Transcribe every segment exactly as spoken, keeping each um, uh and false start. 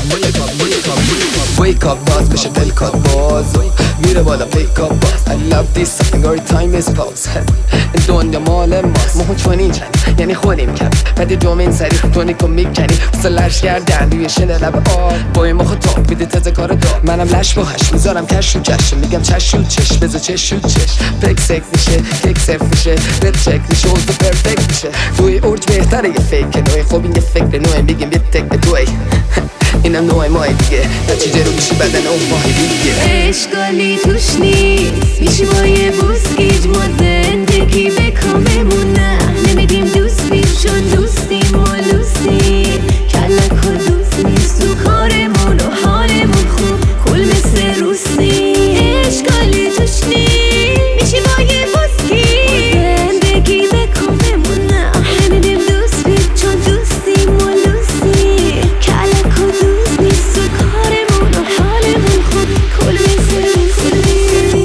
Wake up باز بشه دل کات باز میره بالا wake up باز I love this something every time is pause دنیا مال ماست ما چونین چنی یعنی خودیم کم بعد دومین سری تونی کن میکنی واسه لش کردن روی شنه لب آب بای ما خطاب میده تازه کار دار منم لش با هش میذارم کش و جشن میگم چش و چش بذار چش و چش پک سک میشه کک سف میشه رد چک میشه اوزو پرفکت میشه توی اورج بهتره یه فیک نوعی خب این یه فکر نوعی میگیم یه تک به توی اینم نوع ماه دیگه نتیجه رو میشی بدن اون ماه دیگه اشکالی توش نیست میشی با یه بوسکیج ما زندگی به کاممون نه نمیدیم دوست بیم چون دوستیم و لوسیم کلک و دوست نیست تو کارمون و حالمون خوب کل مثل روسی اشکالی توش نیست میشی با یه بوسکیج زندگی به کاممون نه نمیدیم دوست بیم چون دوستیم و لوسیم کلک و دوست نیست تو کارمون و حالمون خوب کل مثل روسی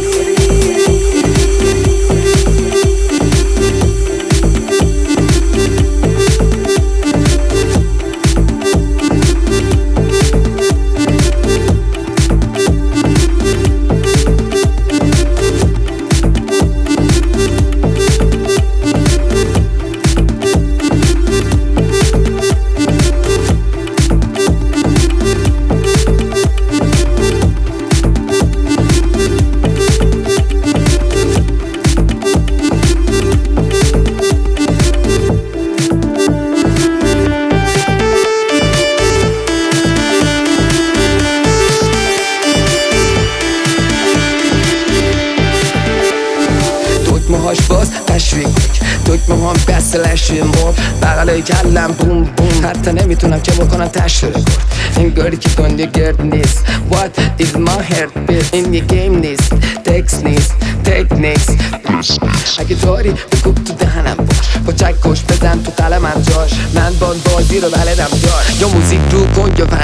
دکمه‌هاش باز تشویق دکمه هم بس لشوی مرد بغلای کلم بوم بوم حتی نمیتونم چه بکنم تشت رکورد انگاری که دنیا گرد نیست What is my heartbeat این یه گیم نیست تکس نیست تکنیکس اگه داری بکوب تو دهنم باش با چکش بزن تو قلمم جاش من بان بازی رو بلدم دار یا موزیک رو کن یا